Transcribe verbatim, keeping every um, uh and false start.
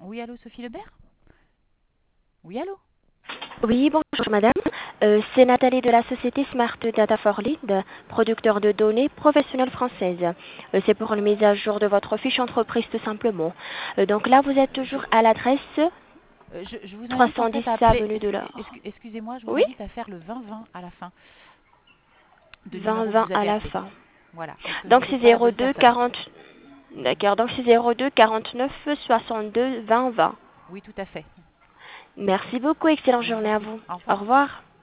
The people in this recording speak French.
Oui, allô, Sophie Lebert? Oui, allô? Oui, bonjour madame. Euh, c'est Nathalie de la société Smart Data for Lead, producteur de données professionnelles françaises. Euh, c'est pour une mise à jour de votre fiche entreprise tout simplement. Euh, donc là, vous êtes Je, toujours à l'adresse euh, je, je vous invite en fait trois cent dix à appeler. avenue de ex- l'Or. ex- Excusez-moi, je vous Oui, invite à faire le vingt vingt à la fin de numéro que vingt vingt vous à avez la appelé. fin. Voilà, parce que Donc vous n'êtes c'est pas la zéro bonne deux personne. quarante. D'accord, donc c'est zéro deux quarante-neuf soixante-deux vingt vingt. Oui, tout à fait. Merci beaucoup, excellente Je vous en journée à prie. vous. Au Au revoir. revoir.